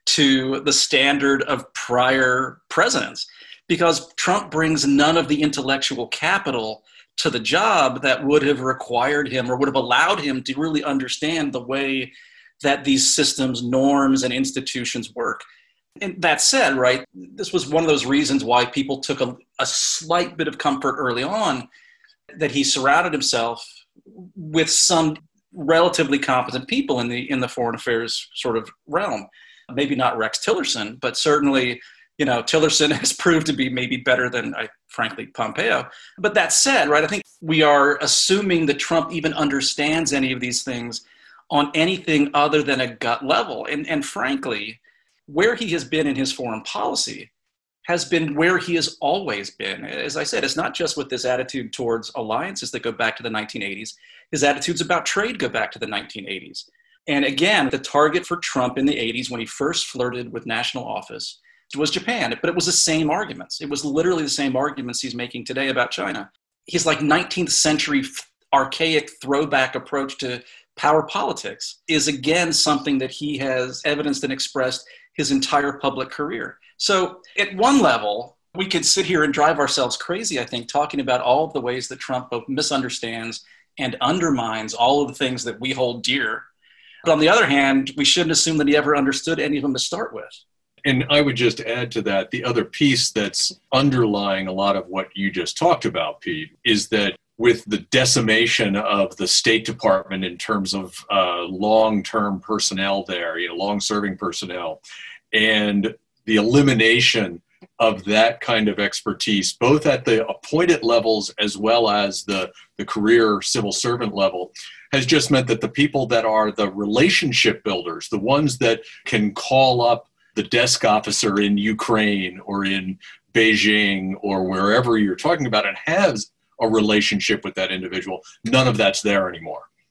to the standard of prior presidents, because Trump brings none of the intellectual capital to the job that would have required him or would have allowed him to really understand the way that these systems, norms, and institutions work. And that said, right, this was one of those reasons why people took a, a slight bit of comfort early on that he surrounded himself with some relatively competent people in the in the foreign affairs sort of realm. Maybe not Rex Tillerson, but certainly, you know, Tillerson has proved to be maybe better than, I, frankly, Pompeo. But that said, right, I think we are assuming that Trump even understands any of these things on anything other than a gut level. And, and frankly, where he has been in his foreign policy has been where he has always been. As I said, it's not just with this attitude towards alliances that go back to the nineteen eighties. His attitudes about trade go back to the nineteen eighties. And again, the target for Trump in the eighties when he first flirted with national office was Japan. But it was the same arguments. It was literally the same arguments he's making today about China. His like nineteenth century archaic throwback approach to power politics is again something that he has evidenced and expressed his entire public career. So at one level, we could sit here and drive ourselves crazy, I think, talking about all of the ways that Trump both misunderstands and undermines all of the things that we hold dear. But on the other hand, we shouldn't assume that he ever understood any of them to start with. And I would just add to that, the other piece that's underlying a lot of what you just talked about, Pete, is that with the decimation of the State Department in terms of uh, long-term personnel there, you know, long-serving personnel, and the elimination of that kind of expertise, both at the appointed levels as well as the, the career civil servant level, has just meant that the people that are the relationship builders, the ones that can call up the desk officer in Ukraine or in Beijing or wherever you're talking about and has a relationship with that individual, none of that's there anymore.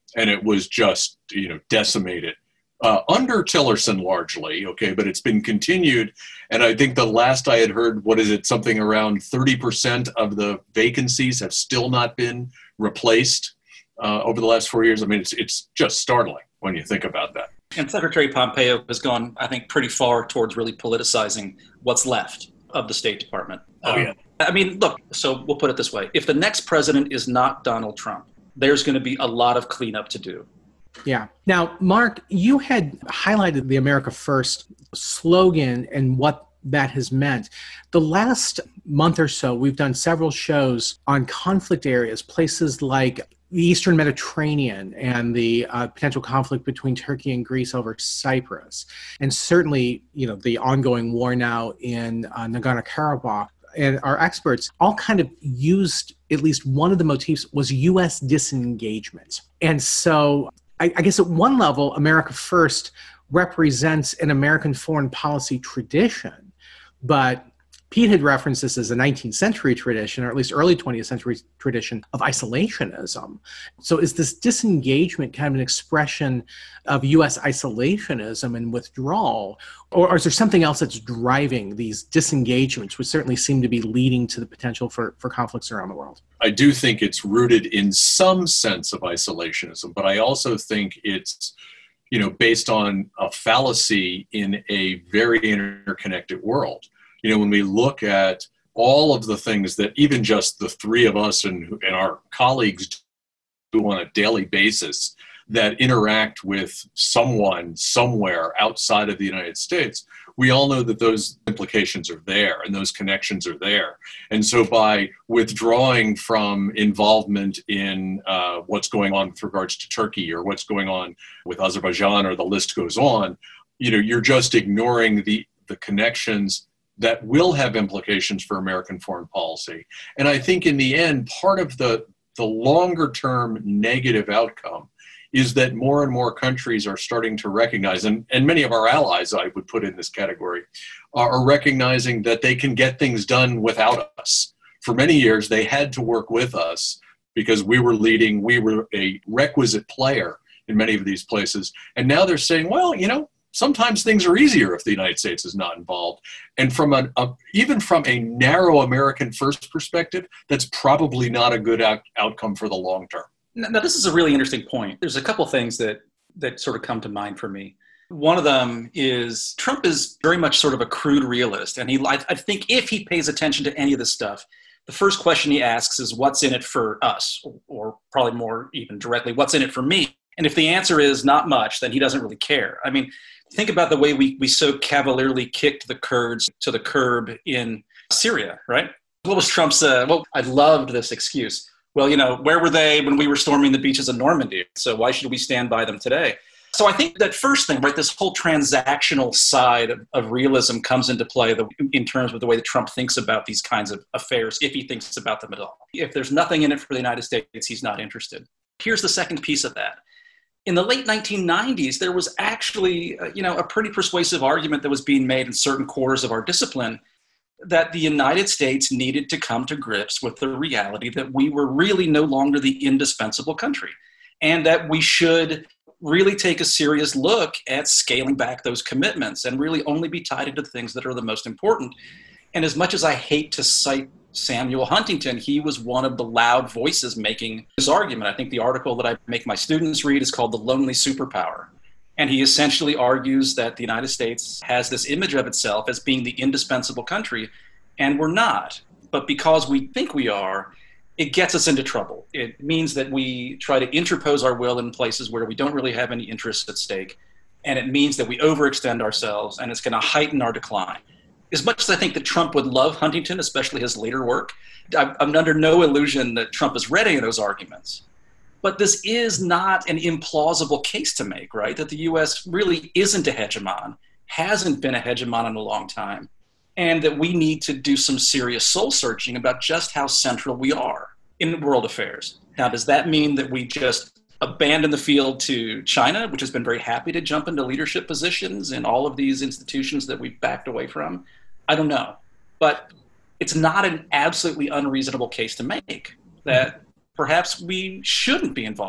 and it was just, you know, decimated. Uh, under Tillerson largely, okay, but it's been continued. And I think the last I had heard, what is it, something around thirty percent of the vacancies have still not been replaced uh, over the last four years. I mean, it's it's just startling when you think about that. And Secretary Pompeo has gone, I think, pretty far towards really politicizing what's left of the State Department. Oh, yeah. Um, I mean, look, so we'll put it this way. If the next president is not Donald Trump, there's going to be a lot of cleanup to do. Yeah. Now, Mark, you had highlighted the America First slogan and what that has meant. The last month or so, we've done several shows on conflict areas, places like the Eastern Mediterranean and the uh, potential conflict between Turkey and Greece over Cyprus. And certainly, you know, the ongoing war now in uh, Nagorno-Karabakh. And our experts all kind of used at least one of the motifs was U S disengagement. And so I, I guess at one level, America First represents an American foreign policy tradition, but Pete had referenced this as a nineteenth century tradition, or at least early twentieth century tradition of isolationism. So is this disengagement kind of an expression of U S isolationism and withdrawal, or, or is there something else that's driving these disengagements, which certainly seem to be leading to the potential for, for conflicts around the world? I do think it's rooted in some sense of isolationism, but I also think it's, you know, based on a fallacy in a very interconnected world. You know, when we look at all of the things that even just the three of us and, and our colleagues do on a daily basis that interact with someone somewhere outside of the United States, we all know that those implications are there and those connections are there. And so by withdrawing from involvement in uh, what's going on with regards to Turkey or what's going on with Azerbaijan, or the list goes on, you know, you're just ignoring the, the connections that will have implications for American foreign policy. And I think in the end, part of the, the longer term negative outcome is that more and more countries are starting to recognize, and, and many of our allies I would put in this category, are recognizing that they can get things done without us. For many years, they had to work with us because we were leading, we were a requisite player in many of these places. And now they're saying, well, you know, sometimes things are easier if the United States is not involved. And from a, a even from a narrow American first perspective, that's probably not a good out, outcome for the long term. Now, this is a really interesting point. There's a couple things that, that sort of come to mind for me. One of them is Trump is very much sort of a crude realist. And he, I, I think if he pays attention to any of this stuff, the first question he asks is, what's in it for us? Or, or probably more even directly, what's in it for me? And if the answer is not much, then he doesn't really care. I mean, think about the way we, we so cavalierly kicked the Kurds to the curb in Syria, right? What was Trump's, uh, well, I loved this excuse. Well, you know, where were they when we were storming the beaches of Normandy? So why should we stand by them today? So I think that first thing, right, this whole transactional side of, of realism comes into play the, in terms of the way that Trump thinks about these kinds of affairs, if he thinks about them at all. If there's nothing in it for the United States, he's not interested. Here's the second piece of that. In the late nineteen nineties, there was actually, uh, you know, a pretty persuasive argument that was being made in certain quarters of our discipline that the United States needed to come to grips with the reality that we were really no longer the indispensable country, and that we should really take a serious look at scaling back those commitments and really only be tied into the things that are the most important. And as much as I hate to cite Samuel Huntington, he was one of the loud voices making this argument. I think the article that I make my students read is called The Lonely Superpower. And he essentially argues that the United States has this image of itself as being the indispensable country, and we're not. But because we think we are, it gets us into trouble. It means that we try to interpose our will in places where we don't really have any interests at stake. And it means that we overextend ourselves, and it's going to heighten our decline. As much as I think that Trump would love Huntington, especially his later work, I'm under no illusion that Trump has read any of those arguments. But this is not an implausible case to make, right? That the U S really isn't a hegemon, hasn't been a hegemon in a long time, and that we need to do some serious soul searching about just how central we are in world affairs. Now, does that mean that we just abandon the field to China, which has been very happy to jump into leadership positions in all of these institutions that we've backed away from? I don't know. But it's not an absolutely unreasonable case to make that perhaps we shouldn't be involved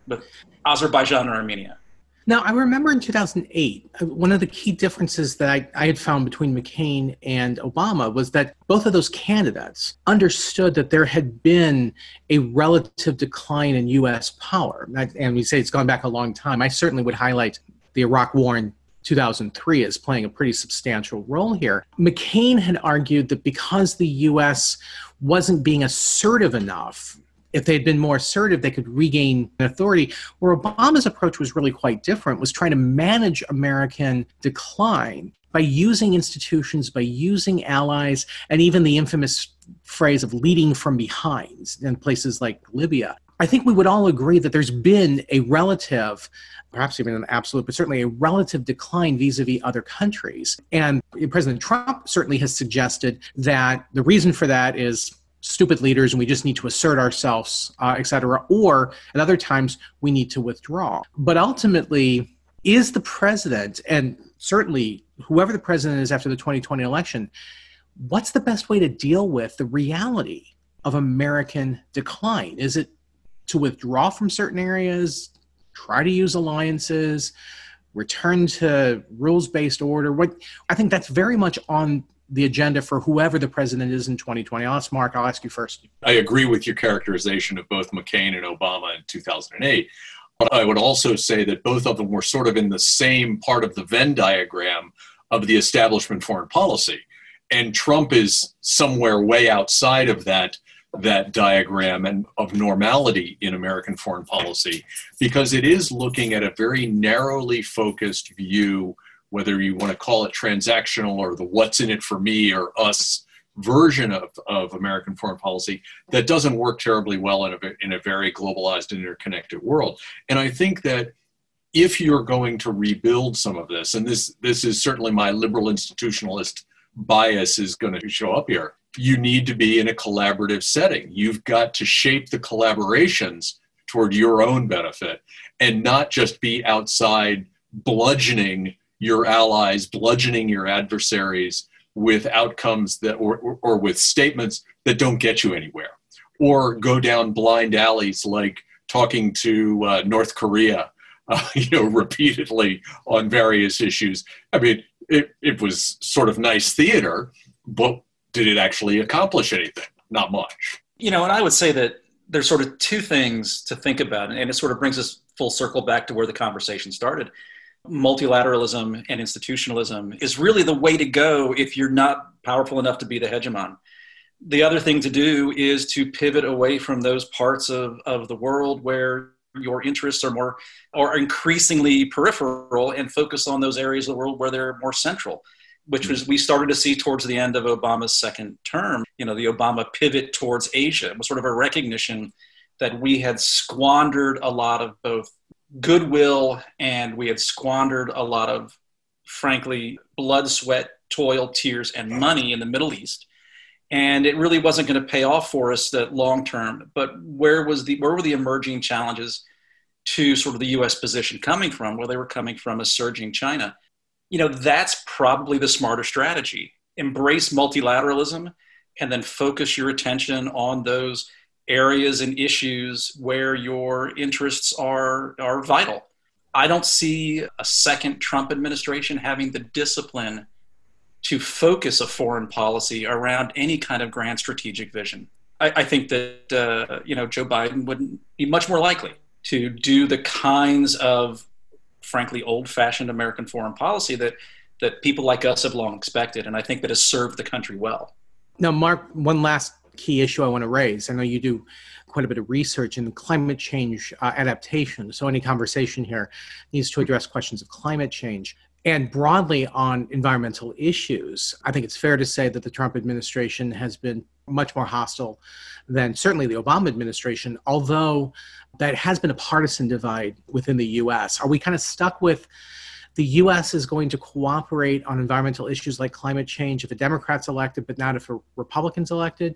with Azerbaijan or Armenia. Now, I remember in two thousand eight, one of the key differences that I, I had found between McCain and Obama was that both of those candidates understood that there had been a relative decline in U S power. And we say it's gone back a long time. I certainly would highlight the Iraq War in two thousand three as playing a pretty substantial role here. McCain had argued that because the U S wasn't being assertive enough, if they had been more assertive, they could regain authority. Where Obama's approach was really quite different, was trying to manage American decline by using institutions, by using allies, and even the infamous phrase of leading from behind in places like Libya. I think we would all agree that there's been a relative, perhaps even an absolute, but certainly a relative decline vis-a-vis other countries. And President Trump certainly has suggested that the reason for that is stupid leaders and we just need to assert ourselves, uh, et cetera. Or at other times, we need to withdraw. But ultimately, is the president, and certainly whoever the president is after the twenty twenty election, what's the best way to deal with the reality of American decline? Is it to withdraw from certain areas, try to use alliances, return to rules-based order? What I think that's very much on the agenda for whoever the president is in twenty twenty. I'll ask Mark, I'll ask you first. I agree with your characterization of both McCain and Obama in two thousand eight. But I would also say that both of them were sort of in the same part of the Venn diagram of the establishment foreign policy. And Trump is somewhere way outside of that, that diagram and of normality in American foreign policy, because it is looking at a very narrowly focused view, whether you want to call it transactional or the what's in it for me or us version of, of American foreign policy that doesn't work terribly well in a, in a very globalized and interconnected world. And I think that if you're going to rebuild some of this, and this, this is certainly my liberal institutionalist bias is going to show up here, you need to be in a collaborative setting. You've got to shape the collaborations toward your own benefit and not just be outside bludgeoning your allies, bludgeoning your adversaries with outcomes that, or, or, or with statements that don't get you anywhere, or go down blind alleys like talking to uh, North Korea, uh, you know, repeatedly on various issues. I mean, it, it was sort of nice theater, but did it actually accomplish anything? Not much. You know, and I would say that there's sort of two things to think about, and it sort of brings us full circle back to where the conversation started. Multilateralism and institutionalism is really the way to go if you're not powerful enough to be the hegemon. The other thing to do is to pivot away from those parts of, of the world where your interests are more or increasingly peripheral and focus on those areas of the world where they're more central, which was we started to see towards the end of Obama's second term. You know, the Obama pivot towards Asia was sort of a recognition that we had squandered a lot of both goodwill and we had squandered a lot of, frankly, blood, sweat, toil, tears, and money in the Middle East. And it really wasn't going to pay off for us that long term. But where was the where were the emerging challenges to sort of the U S position coming from? Well, they were coming from a surging China. You know, that's probably the smarter strategy. Embrace multilateralism and then focus your attention on those areas and issues where your interests are, are vital. I don't see a second Trump administration having the discipline to focus a foreign policy around any kind of grand strategic vision. I, I think that, uh, you know, Joe Biden would be much more likely to do the kinds of, frankly, old-fashioned American foreign policy that, that people like us have long expected, and I think that has served the country well. Now, Mark, one last key issue I want to raise. I know you do quite a bit of research in climate change uh, adaptation. So any conversation here needs to address questions of climate change and broadly on environmental issues. I think it's fair to say that the Trump administration has been much more hostile than certainly the Obama administration, although that has been a partisan divide within the U S. Are we kind of stuck with the U S is going to cooperate on environmental issues like climate change if a Democrat's elected, but not if a Republican's elected?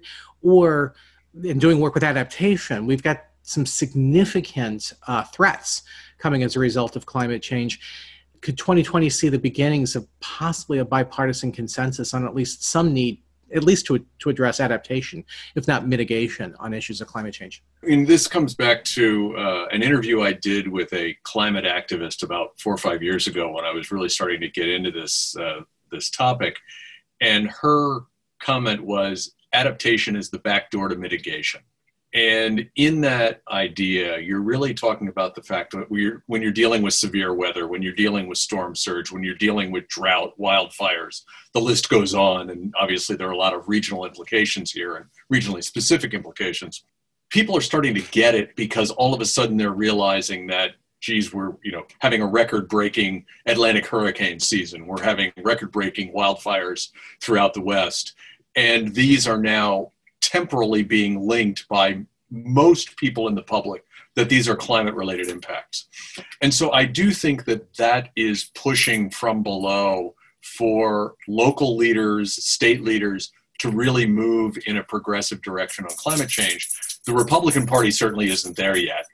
Or in doing work with adaptation, we've got some significant uh, threats coming as a result of climate change. Could twenty twenty see the beginnings of possibly a bipartisan consensus on at least some need at least to, to address adaptation, if not mitigation, on issues of climate change? I mean, this comes back to uh, an interview I did with a climate activist about four or five years ago when I was really starting to get into this uh, this topic. And her comment was, adaptation is the back door to mitigation. And in that idea, you're really talking about the fact that we're, when you're dealing with severe weather, when you're dealing with storm surge, when you're dealing with drought, wildfires, the list goes on. And obviously there are a lot of regional implications here and regionally specific implications. People are starting to get it because all of a sudden they're realizing that, geez, we're, you know, having a record-breaking Atlantic hurricane season. We're having record-breaking wildfires throughout the West. And these are now temporally being linked by most people in the public that these are climate-related impacts. And so I do think that that is pushing from below for local leaders, state leaders, to really move in a progressive direction on climate change. The Republican Party certainly isn't there yet.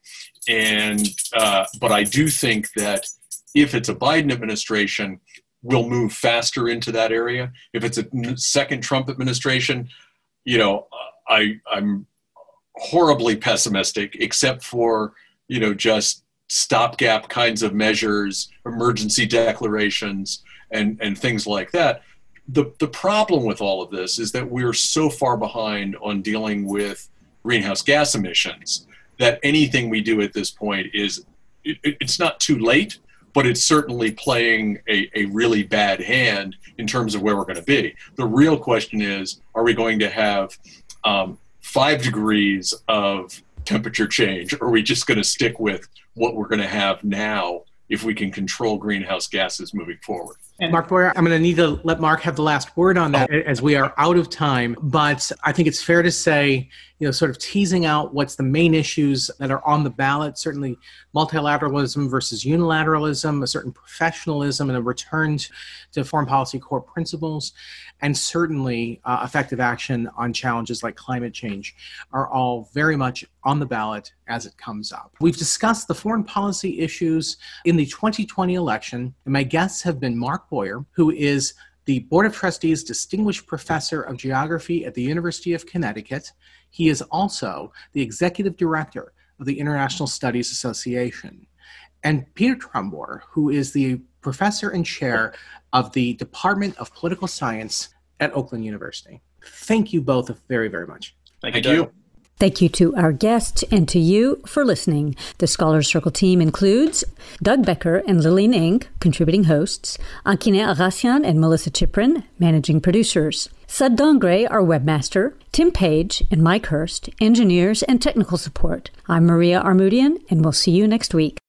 And uh, but I do think that if it's a Biden administration, we'll move faster into that area. If it's a second Trump administration, you know, I, I'm horribly pessimistic, except for, you know, just stopgap kinds of measures, emergency declarations, and, and things like that. The, the problem with all of this is that we're so far behind on dealing with greenhouse gas emissions that anything we do at this point is, it, it's not too late, but it's certainly playing a, a really bad hand in terms of where we're going to be. The real question is, are we going to have um, five degrees of temperature change, or are we just going to stick with what we're going to have now if we can control greenhouse gases moving forward? And Mark Boyer, I'm going to need to let Mark have the last word on that as we are out of time. But I think it's fair to say, you know, sort of teasing out what's the main issues that are on the ballot, certainly multilateralism versus unilateralism, a certain professionalism and a return to foreign policy core principles, and certainly uh, effective action on challenges like climate change are all very much on the ballot as it comes up. We've discussed the foreign policy issues in the twenty twenty election, and my guests have been Mark Boyer, who is the Board of Trustees Distinguished Professor of Geography at the University of Connecticut. He is also the Executive Director of the International Studies Association. And Peter Trumbore, who is the Professor and Chair of the Department of Political Science at Oakland University. Thank you both very, very much. Thank, Thank you. you. Thank you to our guests and to you for listening. The Scholars Circle team includes Doug Becker and Lillian Ng, contributing hosts, Ankine Arassian and Melissa Chiprin, managing producers, Sud Dongre, our webmaster, Tim Page and Mike Hurst, engineers and technical support. I'm Maria Armoudian, and we'll see you next week.